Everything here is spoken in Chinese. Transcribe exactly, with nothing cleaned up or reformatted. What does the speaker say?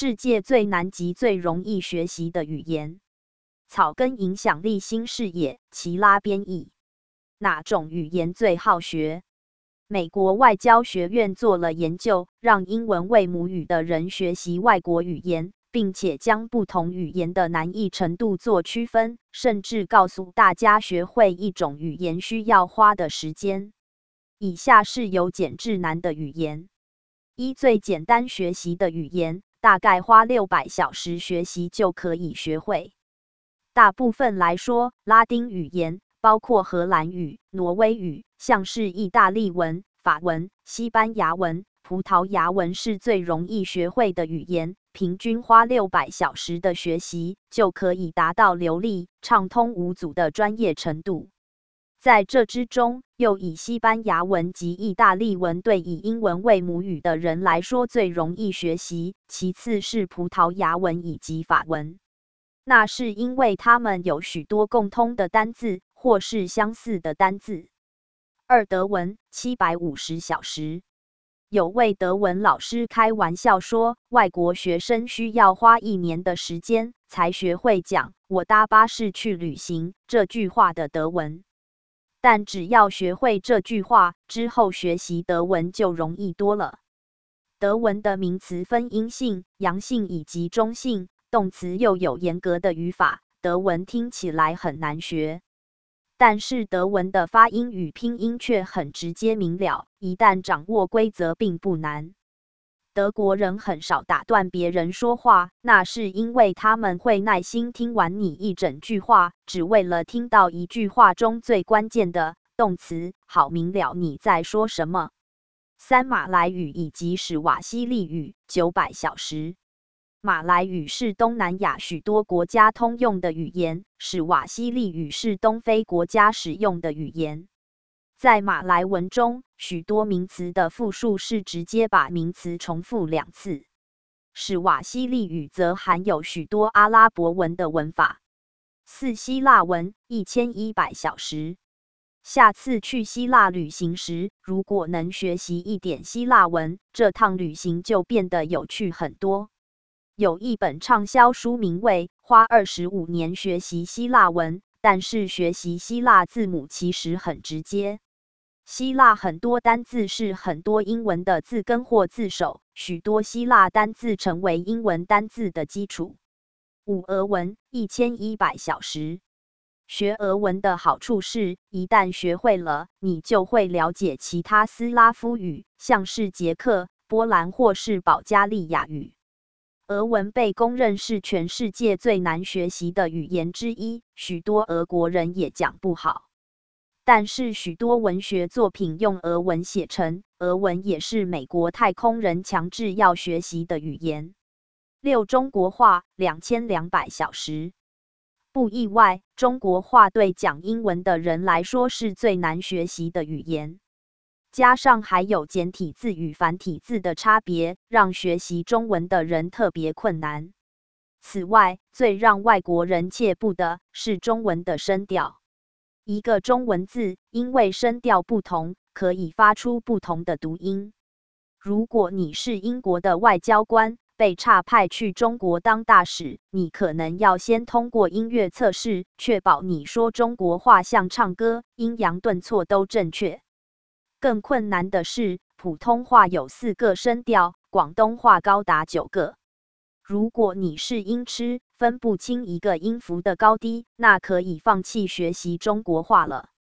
世界最难及最容易学习的语言。草根影响力新视野，齐拉编译。哪种语言最好学？美国外交学院做了研究，让英文为母语的人学习外国语言，并且将不同语言的难易程度做区分，甚至告诉大家学会一种语言需要花的时间。以下是由简至难的语言。一、最简单学习的语言，大概花六百小时学习就可以学会。大部分来说，拉丁语言包括荷兰语、挪威语，像是意大利文、法文、西班牙文、葡萄牙文是最容易学会的语言，平均花六百小时的学习就可以达到流利、畅通无阻的专业程度。在这之中，又以西班牙文及意大利文对以英文为母语的人来说最容易学习，其次是葡萄牙文以及法文。那是因为它们有许多共通的单字，或是相似的单字。二、德文七百五十小时。有位德文老师开玩笑说，外国学生需要花一年的时间才学会讲“我搭巴士去旅行”这句话的德文。但只要学会这句话之后，学习德文就容易多了。德文的名词分阴性、阳性以及中性，动词又有严格的语法，德文听起来很难学。但是德文的发音与拼音却很直接明了，一旦掌握规则并不难。德国人很少打断别人说话，那是因为他们会耐心听完你一整句话，只为了听到一句话中最关键的动词，好明了你在说什么。三、马来语以及史瓦希利语九百小时。马来语是东南亚许多国家通用的语言，史瓦希利语是东非国家使用的语言。在马来文中，许多名词的复数是直接把名词重复两次。史瓦希利语则含有许多阿拉伯文的文法。四、希腊文一千一百小时。下次去希腊旅行时，如果能学习一点希腊文，这趟旅行就变得有趣很多。有一本畅销书名为《花二十五年学习希腊文》，但是学习希腊字母其实很直接。希腊很多单字是很多英文的字根或字首，许多希腊单字成为英文单字的基础。五、俄文一千一百小时。学俄文的好处是，一旦学会了，你就会了解其他斯拉夫语，像是捷克、波兰或是保加利亚语。俄文被公认是全世界最难学习的语言之一，许多俄国人也讲不好。但是许多文学作品用俄文写成，俄文也是美国太空人强制要学习的语言。六、中国话两千两百小时。不意外，中国话对讲英文的人来说是最难学习的语言。加上还有简体字与繁体字的差别，让学习中文的人特别困难。此外，最让外国人却步的是中文的声调。一个中文字因为声调不同，可以发出不同的读音。如果你是英国的外交官，被差派去中国当大使，你可能要先通过音乐测试，确保你说中国话像唱歌，阴阳顿挫都正确。更困难的是，普通话有四个声调，广东话高达九个。如果你是音痴，分不清一个音符的高低，那可以放弃学习中国话了。